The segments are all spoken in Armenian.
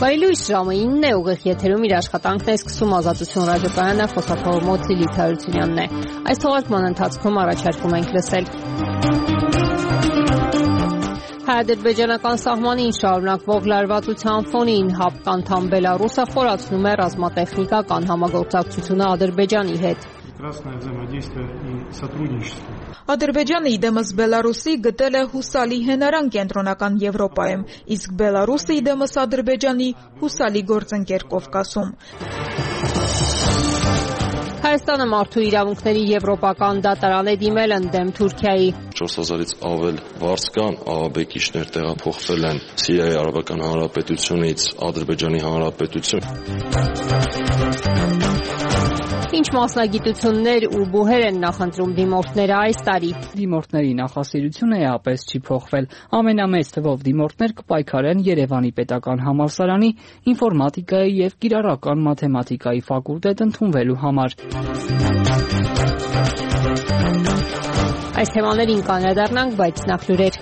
Բարելույս, ժամը 9 է, ուղիղ եթերում իր աշխատանքն է սկսում Ազատություն ռադիոկայանը, խոսափողոց Լիլիթ Հարությունյանն է։ Այս թողարկման ընթացքում առաջարկում ենք լսել. Հայ-ադրբեջանական սահմանին շարունակվող լարվածության ֆոնին ՀԱՊԿ անդամ Բելարուսը խորացնում է ռազմատեխնիկական համագործակցությունը Ադրբեջանի հետ։ Ադրբեջանը իդեմս Բելարուսի գտել է հուսալի հենարան կենտրոնական Եվրոպայում, իսկ Բելարուսը իդեմս Ադրբեջանի հուսալի գործընկեր Կովկասում։ Հայաստանը մարդու իրավունքների եվրոպական դատարան է դիմել ընդդեմ Թուրքիայի։ 4000-ից ավել վարձկան աղաբեկիչներ տեղափոխվել են Սիրիայի Արաբական Հանրապետությունից Ադրբեջանի Հանրապետություն։ Ինչ մասնագիտություններ ու բուհեր են նախընտրում դիմորդները այս տարի։ Դիմորդների նախասիրությունը էապես չի փոխվել։ Ամենամեծ թվով դիմորդներ կպայքարեն Երևանի պետական համալսարանի ինֆորմատիկայի եւ կիրառական մաթեմատիկայի ֆակուլտետ ընդունվելու համար։ Այս թեմաներին կանդրադառնանք, բայց նախ լուրեր։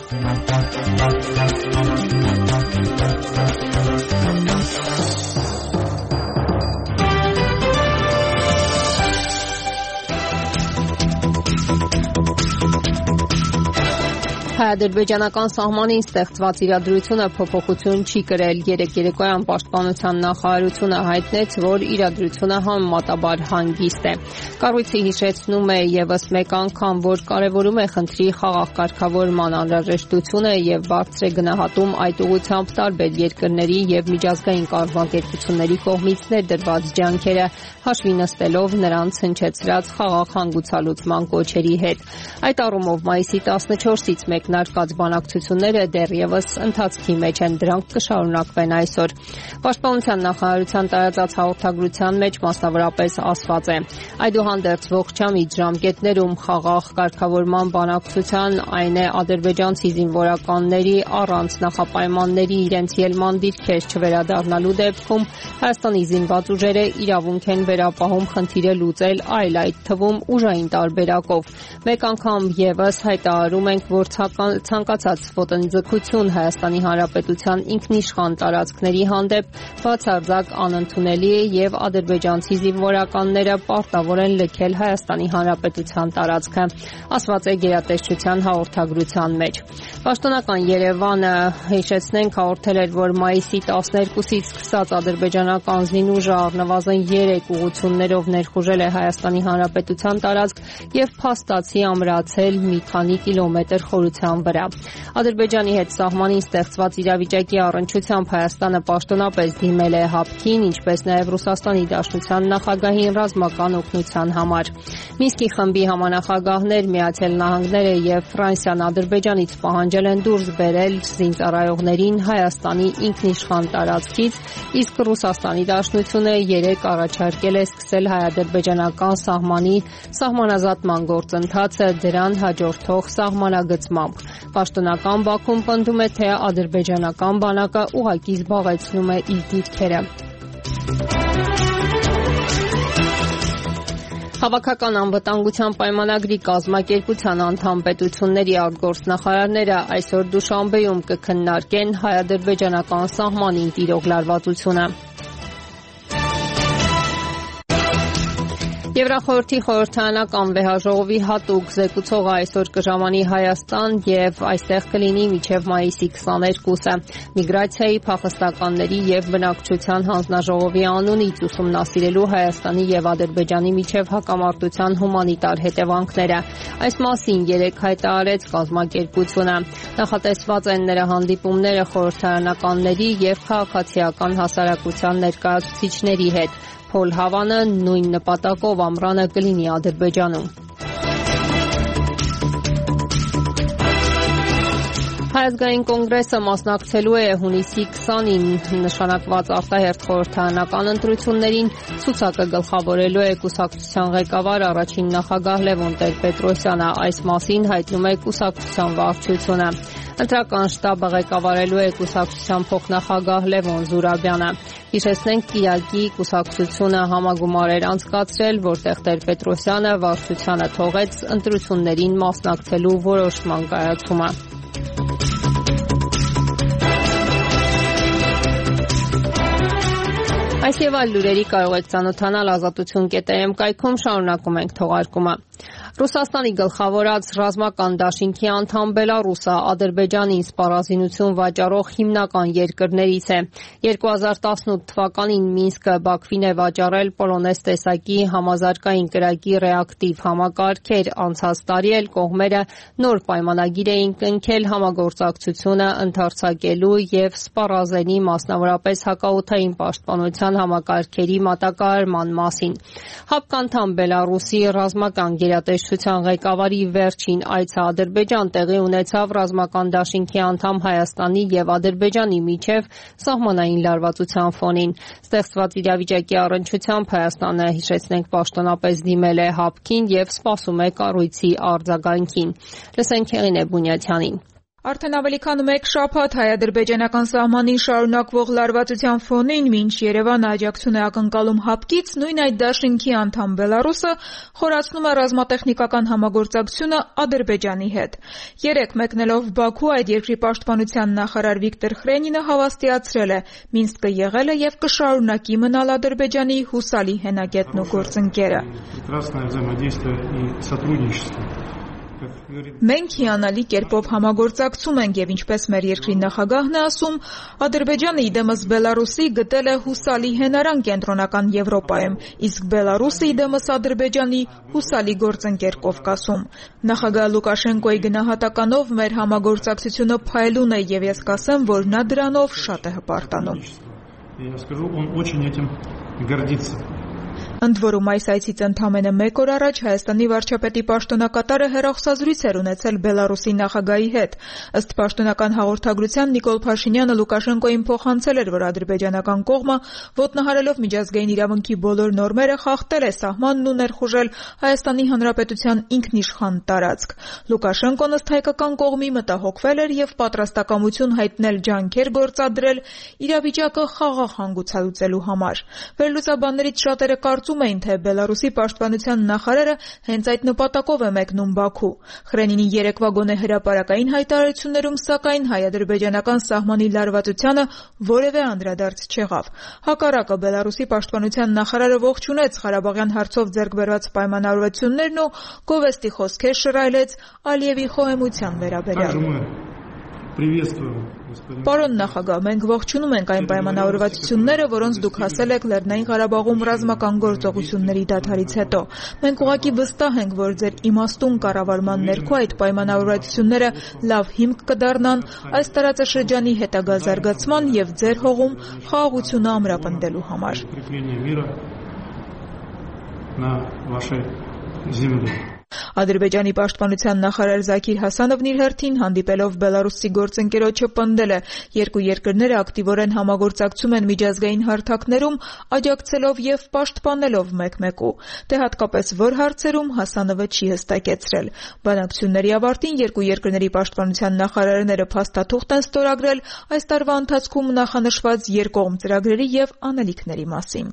Հայ-ադրբեջանական սահմանին ստեղծված իրադրությունը փոփոխություն չի կրել։ Երեկ երեկոյան Պաշտպանության նախարարությունը հայտնեց, որ իրադրությունը համեմատաբար հանգիստ է։ Կառույցը հիշեցնում է եւս մեկ անգամ, որ կարևորում է խնդրի խաղաղ կարգավորման անհրաժեշտությունը եւ բարձր է գնահատում այդ ուղղությամբ տարբեր երկրների եւ միջազգային կազմակերպությունների կողմից ներդրված ջանքերը, հաշվի նստելով նրանց հնչեցրած խաղաղ հանգուցալուծման կոչերի հետ։ Այդ առումով մայիսի 14-ից մեկնարկած բանակցությունները դեռևս ընթացքի մեջ են, դրանք կշարունակվեն այսօր։ Պաշտպանության նախարարության տարածած հաղորդագրության մեջ մասնավորապես ասված է. Այդուհանդերձ ողջամիտ ժամկետներում խաղաղ կարգավորման բանակցության այն է ադրբեջանցի զինվորականների առանց նախապայմանների իրենց ելման դիրքեր չվերադառնալու դեպքում Հայաստանի զինված ուժերը իրավունք են վերապահում խնդիրը լուծել այլ այդ թվում ուժային տարբերակով։ Մեկ անգամ եւս հայտարարում ենք, որ ցանկացած ոտնձգություն Հայաստանի Հանրապետության ինքնիշխան տարածքների հանդեպ բացարձակ անընդունելի է եւ ադրբեջանցի զինվորականները պարտավոր են լքել Հայաստանի Հանրապետության տարածքը, ասված է գերատեսչության հաղորդագրության մեջ։ Պաշտոնական Երևանը հիշեցնենք հաղորդել էր, որ մայիսի 12-ից սկսած ադրբեջանական զինուժը առնվազն 3 ուղղություններով ներխուժել է Հայաստանի Հանրապետության տարածք եւ փաստացի ամրացել մի քանի կիլոմետր խորության վրա։ Ադրբեջանի հետ սահմանին ստեղծված իրավիճակի առնչությամբ Հայաստանը պաշտոնապես դիմել է ՀԱՊԿ-ին, ինչպես նաև Ռուսաստանի Դաշնության նախագահին ռազմական օգնության համար։ Մինսկի խմբի համանախագահներ, Միացյալ Նահանգները եւ Ֆրանսիան Ադրբեջանից պահանջել են դուրս բերել զինծառայողներին Հայաստանի ինքնիշխան տարածքից, իսկ Ռուսաստանի Դաշնությունը երեկ առաջարկել է սկսել հայ-ադրբեջանական սահմանի սահմանազատման գործընթացը դրան հաջորդող սահմանագծմամբ։ Պաշտոնական Բաքուն պնդում է, թե ադրբեջանական բանակը ուղղակի զբաղեցնում է իր դիրքերը։ Հավաքական անվտանգության պայմանագրի կազմակերպության անդամ պետությունների արտգործնախարարները այսօր Դուշանբեում կքննարկեն հայ-ադրբեջանական սահմանին տիրող լարվածությունը։ Եվրախորհրդի խորհրդարանական վեհաժողովի հատուկ զեկուցողը այսօր կժամանի Հայաստան եւ այստեղ կլինի մինչեւ մայիսի 22-ը։ Միգրացիայի, փախստականների եւ բնակչության հանձնաժողովի անունից ուսումնասիրելու Հայաստանի եւ Ադրբեջանի միջեւ հակամարտության հումանիտար հետևանքները։ Այս մասին երեկ հայտարարեց կազմակերպությունը։ Նախատեսված են նրա հանդիպումները խորհրդարանականների եւ քաղաքացիական հասարակության ներկայացուցիչների հետ։ Փոլ Հավանը նույն նպատակով ամռանը կլինի Ադրբեջանում։ Հայազգային կոնգրեսը մասնակցելու է հունիսի 20-ին նշանակված արտահերթ խորհրդարանական ընտրություններին, ցուցակը գլխավորելու է կուսակցության ղեկավար առաջին նախագահ Լևոն Տեր-Պետրոսյանը, այս մասին հայտնում է կուսակցության վարչությունը։ Ընտրական շտաբը ղեկավարելու է կուսակցության փոխնախագահ Լևոն Զուրաբյանը։ Հիշեցնենք, Կիրակի կուսակցությունը համագումար էր անցկացրել, որտեղ Տեր-Պետրոսյանը վարչությանը թողեց ընտրություններին մասնակցելու որոշման կայացումը։ Այս եւ այլ լուրերի կարող եք ծանոթանալ azatutun.am կայքում, շարունակում ենք թողարկումը։ Ռուսաստանի գլխավորած ռազմական դաշինքի անդամ Բելարուսը Ադրբեջանին սպառազինություն վաճառող հիմնական երկրներից է։ 2018 թվականին Մինսկը Բաքվին է վաճառել Պոլոնեզ տեսակի համազարգային կրակի ռեակտիվ համակարգեր, անցած տարի էլ կողմերը նոր պայմանագիր էին կնքել համագործակցությունը ընդարձակելու եւ սպառազենի, մասնավորապես հակաօդային պաշտպանության համակարգերի մատակարարման մասին։ Հապկանդամ Բելարուսի ռազմական գերատեսչության ղեկավարի վերջին այցը Ադրբեջան տեղի ունեցավ ռազմական դաշինքի անդամ Հայաստանի եւ Ադրբեջանի միջև սահմանային լարվածության ֆոնին։ Ստեղծված իրավիճակի առնչությամբ Հայաստանը, հիշեցնենք, պաշտոնապես դիմել է ՀԱՊԿ-ին եւ սպասում է կառույցի արձագանքին։ Լսենք Հեղինե Բունյաթյանին։ Արդեն ավելի քան մեկ շաբաթ հայ-ադրբեջանական սահմանին շարունակվող լարվածության ֆոնին, մինչ Երևանը աջակցություն է ակնկալում ՀԱՊԿ-ից, նույն այդ դաշինքի անդամ Բելարուսը խորացնում է ռազմատեխնիկական համագործակցությունը Ադրբեջանի հետ։ Երեկ մեկնելով Բաքու, այդ երկրի պաշտպանության նախարար Վիկտոր Խրենինը հավաստիացրել է՝ Մինսկը եղել է եւ կշարունակի մնալ Ադրբեջանի հուսալի հենակետն ու գործընկերը։ Մենք հիանալի կերպով համագործակցում ենք եւ ինչպես մեր երկրի նախագահն է ասում, Ադրբեջանը իդեմս Բելարուսի գտել է հուսալի հենարան կենտրոնական Եվրոպայում, իսկ Բելարուսը իդեմս Ադրբեջանի հուսալի գործընկեր Կովկասում։ Նախագահ Լուկաշենկոյի գնահատականով մեր համագործակցությունը փայլուն է եւ ես կասեմ, որ նա դրանով շատ է հպարտանում։ Ընդ որում այս այցից ընդամենը մեկ օր առաջ Հայաստանի վարչապետի պաշտոնակատարը հեռախոսազրույց էր ունեցել Բելարուսի նախագահի հետ։ Ըստ պաշտոնական հաղորդագրության Նիկոլ Փաշինյանը Լուկաշենկոյին փոխանցել էր, որ ադրբեջանական կողմը ոտնահարելով միջազգային իրավունքի բոլոր նորմերը խախտել է սահմանն ու ներխուժել Հայաստանի Հանրապետության ինքնիշխան տարածք։ Լուկաշենկոն ըստ հայկական կողմի մտահոգվել էր եւ պատրաստակամություն հայտնել ջանքեր գործադրել իրավիճակը խաղաղ հանգուցալուծելու համար։ Վերլուծաբաններից շատերը կարծում էին, թե Բելարուսի պաշտպանության նախարարը հենց այդ նպատակով է մեկնում Բաքու։ Խրենինի երեկվա գոնե հրապարակային հայտարարություններում, սակայն հայ-ադրբեջանական սահմանի լարվածությանը որևէ անդրադարձ չեղավ։ Հակառակը Բելարուսի պաշտպանության նախարարը ողջունեց Ղարաբաղյան հարցով ձեռք բերված պայմանավորվածություններն ու գովեստի խոսքեր շռայլեց Ալիևի խոհեմության վերաբերյալ։ Պարոն նախագահ, մենք ողջունում ենք այն պայմանավորվածությունները, որոնց դուք հասել եք Լեռնային Ղարաբաղում ռազմական գործողությունների դադարից հետո։ Մենք ուղղակի վստահ ենք, որ ձեր իմաստուն կառավարման ներքո այդ պայմանավորվածությունները լավ հիմք կդառնան այս տարածաշրջանի հետագա զարգացման եւ ձեր հողում խաղաղությունը ամրապնդելու համար։ Ադրբեջանի պաշտպանության նախարար Զաքիր Հասանովն իր հերթին հանդիպելով Բելարուսի գործընկերոջը պնդել է, երկու երկրները ակտիվորեն համագործակցում են միջազգային հարթակներում, աջակցելով եւ պաշտպանելով մեկ-մեկու։ Դե հատկապես որ հարցերում Հասանովը չի հստակեցրել։ Բանակցությունների ավարտին երկու երկրների պաշտպանության նախարարները փաստաթուղթ են ստորագրել այս տարվա ընթացքում նախանշված երկկողմ ծրագրերի եւ անելիքների մասին։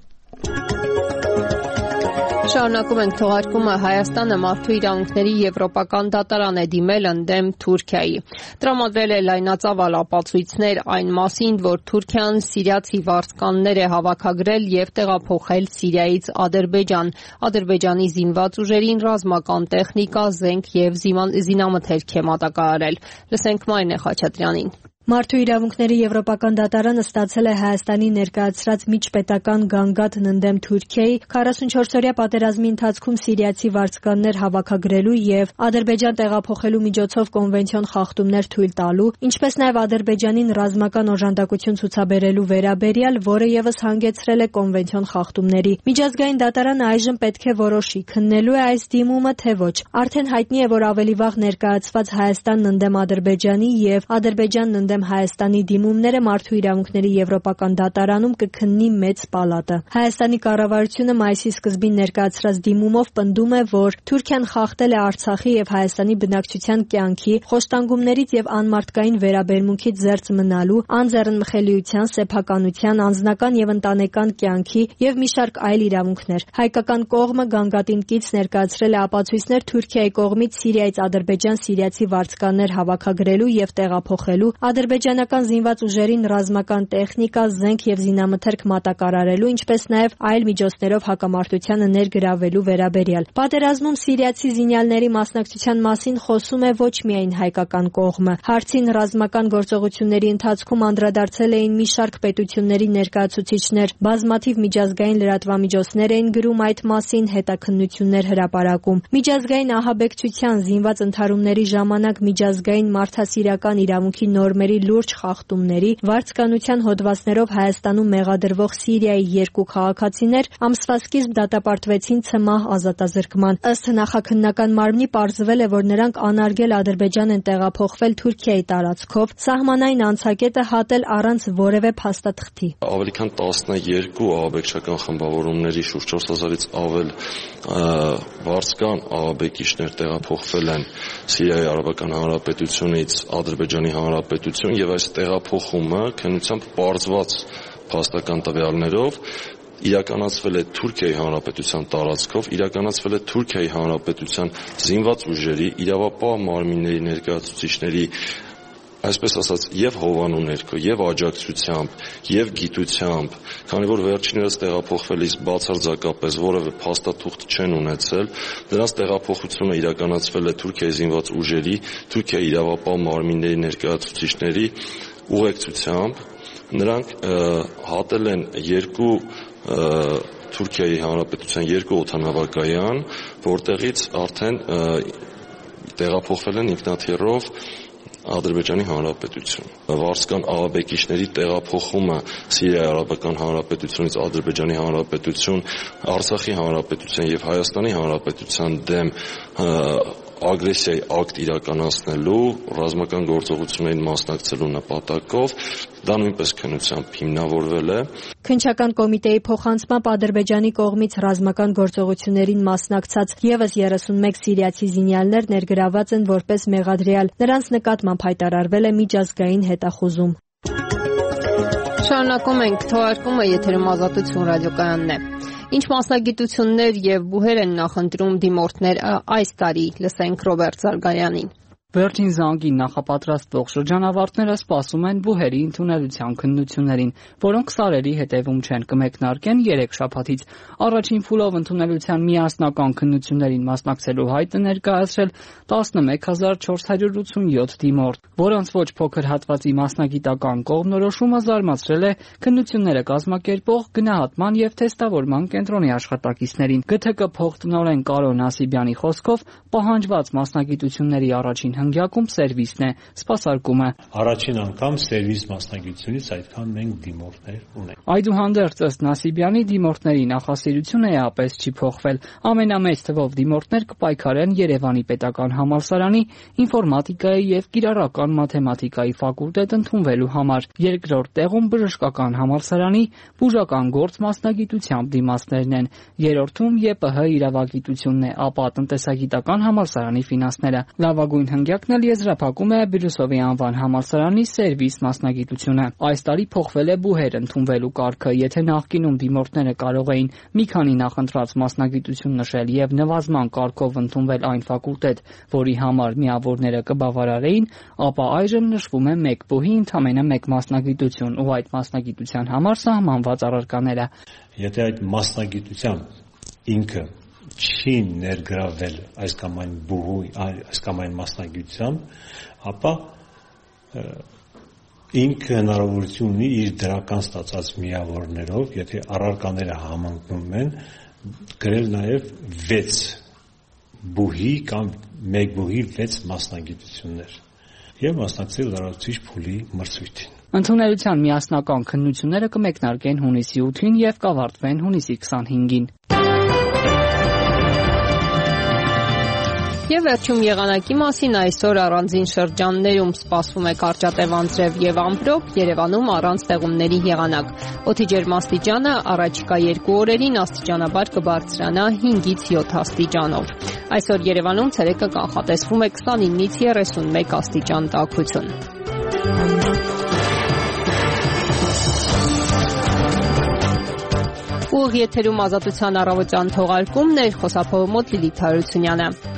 Շարունակում ենք թողարկումը։ Հայաստանը մարդու իրավունքների եվրոպական դատարան է դիմել ընդդեմ Թուրքիայի։ Տրամադրել է լայնածավալ ապացույցներ այն մասին, որ Թուրքիան սիրիացի վարձկաններ է հավաքագրել եւ տեղափոխել Սիրիայից Ադրբեջան։ Ադրբեջանի զինված ուժերին ռազմական տեխնիկա, զենք եւ զինամթերք է մատակարարել։ Լսենք Մարինե Խաչատրյանին։ Մարդու իրավունքների եվրոպական դատարանը ստացել է Հայաստանի ներկայացրած միջպետական գանգատն ընդդեմ Թուրքիայի 44-օրյա պատերազմի ընթացքում սիրիացի վարձկաններ հավաքագրելու եւ Ադրբեջան տեղափոխելու միջոցով կոնվենցիոն խախտումներ թույլ տալու, ինչպես նաեւ Ադրբեջանին ռազմական օժանդակություն ցուցաբերելու վերաբերյալ, որը եւս հանգեցրել է կոնվենցիոն խախտումների։ Միջազգային դատարանը այժմ պետք է որոշի, քննելու է այս դիմումը թե ոչ։ Արդեն հայտնի է, որ ավելի վաղ ներկայացված Հայաստանն ընդդեմ Ադրբեջանի եւ Ադրբեջանն ընդդեմ Հայաստանի դիմումները մարդու իրավունքների եվրոպական դատարանում կքննի մեծ պալատը։ Հայաստանի կառավարությունը մայիսի սկզբին ներկայացրած դիմումով պնդում է, որ Թուրքիան խախտել է Արցախի եւ Հայաստանի բնակչության կյանքի, խոշտանգումներից եւ անմարդկային վերաբերմունքից զերծ մնալու, անձեռնմխելիության, սեփականության, անձնական եւ ընտանեկան կյանքի եւ մի շարք այլ իրավունքներ։ Հայկական կողմը գանգատին կից ներկայացրել է ապացույցներ Թուրքիայի կողմից Սիրիայից Ադրբեջան սիրիացի վարձկաններ հավաքագրելու եւ տեղափոխելու, ադրբեջանական զինված ուժերին ռազմական տեխնիկա, զենք եւ զինամթերք մատակարարելու, ինչպես նաեւ այլ միջոցներով հակամարտությանը ներգրավելու վերաբերյալ։ Պատերազմում սիրիացի զինյալների մասնակցության մասին խոսում է ոչ միայն հայկական կողմը։ Հարցին ռազմական գործողությունների ընթացքում անդրադարձել էին մի շարք պետությունների ներկայացուցիչներ, բազմաթիվ միջազգային լրատվամիջոցներ էին գրում այդ մասին, հետաքննություններ հրապարակում։ Միջազգային ահաբեկչության, զինված ընդհարումների ժամանակ միջազգային մարդասիրական իրավունքի նորմերի լուրջ խախտումների, վարձկանության հոդվածներով Հայաստանում մեղադրվող Սիրիայի 2 քաղաքացիներ ամսվա սկիզբ դատապարտվեցին ցմահ ազատազրկման։ Ըստ նախաքննական մարմնի պարզվել է, որ նրանք անարգել Ադրբեջան են տեղափոխվել Թուրքիայի տարածքով, սահմանային անցակետը հատել առանց որևէ փաստաթղթի։ Ավելի քան 12 ահաբեկչական խմբավորումների շուրջ 4000-ից ավել վարձկան ահաբեկիչներ տեղափոխվել են Սիրիայի Արաբական Հանրապետությունից Ադրբեջանի Հանրապետություն եւ այս տեղափոխումը քննությամբ պարզված փաստական տվյալներով իրականացվել է Թուրքիայի Հանրապետության տարածքով, իրականացվել է Թուրքիայի Հանրապետության զինված ուժերի, իրավապահ մարմինների ներկայացուցիչների, այսպես ասած, եւ հովանու ներքո, եւ աջակցությամբ, եւ գիտությամբ, քանի որ վերջիններս տեղափոխվելիս բացարձակապես որևէ փաստաթուղթ չեն ունեցել, դրանց տեղափոխությունը իրականացվել է Թուրքիայի զինված ուժերի, Թուրքիայի իրավապահ մարմինների ներկայացուցիչների ուղեկցությամբ։ Նրանք հատել են Թուրքիայի Հանրապետության 2 օդանավակայան, որտեղից արդեն տեղափոխվել են ինքնաթիռով Ադրբեջանի Հանրապետություն։ Վարձկան ահաբեկիչների տեղափոխումը Սիրիայի Արաբական Հանրապետությունից Ադրբեջանի Հանրապետություն, Արցախի Հանրապետության եւ Հայաստանի Հանրապետության դեմ ագրեսիայի ակտ իրականացնելու, ռազմական գործողություններին մասնակցելու նպատակով դա նույնպես քննությամբ հիմնավորվել է։ Քննչական կոմիտեի փոխանցմամբ Ադրբեջանի կողմից ռազմական գործողություններին մասնակցած եւս 31 սիրիացի զինյալներ ներգրաված են որպես մեղադրյալ։ Նրանց նկատմամբ հայտարարվել է միջազգային հետախուզում։ Շարունակում ենք թողարկումը, եթերում Ազատություն ռադիոկայանն է։ Ինչ մասնագիտություններ եւ բուհեր են նախընտրում դիմորդներ այս տարի, լսենք Ռոբերտ Զարգարյանին։ Վերջին զանգին նախապատրաստվող շրջանավարտները սպասում են բուհերի ընդունելության քննություններին, որոնք սարերի հետևում չեն, կմեկնարկեն 3 շաբաթից։ Առաջին փուլով ընդունելության միասնական քննություններին մասնակցելու հայտ է ներկայացրել 11487 դիմորդ, որոնց ոչ փոքր հատվածի մասնագիտական կողմնորոշումը զարմացրել է քննությունները կազմակերպող գնահատման եւ թեստավորման կենտրոնի աշխատակիցներին։ ԳԹԿ փոխտնօրեն Կարո Նասիբյանի խոսքով պահանջված մասնագիտությունների առաջին հնգյակում սերվիսն է, սպասարկումը։ Առաջին անգամ սերվիս մասնագիտությունից այդքան մենք դիմորդներ ունենք։ Այդուհանդերձ ըստ Նասիբյանի դիմորդների նախասիրությունը էապես չի փոխվել։ Ամենամեծ թվով դիմորդներ կպայքարեն Երևանի պետական համալսարանի ինֆորմատիկայի եւ կիրառական մաթեմատիկայի ֆակուլտետ ընդունվելու համար։ Երկրորդ տեղում բժշկական համալսարանի բուժական գործ մասնագիտությամբ դիմացներն են։ Երրորդում ԵՊՀ իրավագիտությունն է, ապա տնտեսագիտական համալսարանի ֆինանսները։ Լավագույն հնգյակն էլ եզրափակում է Բիրուսովի անվան համալսարանի սերվիս մասնագիտությունը։ Այս տարի փոխվել է բուհեր ընդունվելու կարգը, եթե նախկինում դիմորդները կարող էին մի քանի նախընտրած մասնագիտություն նշել եւ նվազման կարգով ընդունվել այն ֆակուլտետ, որի համար միավորները կբավարարեին, ապա այժմ նշվում է 1 բուհի ընդամենը 1 մասնագիտություն ու այդ մասնագիտության համար սահմանված առարկաները։ Եթե այդ մասնագիտության ինքը չի ներգրավել այս կամ այն բուհու, այս կամ այն մասնագիտության, ապա ինքը հնարավորություն ունի իր դրական ստացած միավորներով, եթե առարկաները համընկնում են, գրել նաև 6 բուհի կամ 1 բուհի 6 մասնագիտություններ եւ մասնակցել լրացուցիչ փուլի մրցույթին։ Ընդունելության միասնական քննությունները կմեկնարկեն հունիսի 8-ին եւ կավարտվեն հունիսի 25-ին։ Եվ վերջում եղանակի մասին այսօր առանձին շրջաններում սպասվում է կարճատև անձրև եւ ամպրոպ, Երևանում առանց ձեղումների եղանակ։ Օդի ջերմաստիճանը առաջիկա 2 օրերին աստիճանաբար կբարձրանա 5-ից 7 աստիճանով։ Այսօր Երևանում ցերեկը կանխատեսվում է 29-ից 31 աստիճան տաքություն։ Ուղիղ եթերում Ազատության առավոտյան թողարկումն էր, խոսափողը մոտ Լիլիթ Հարությունյանը։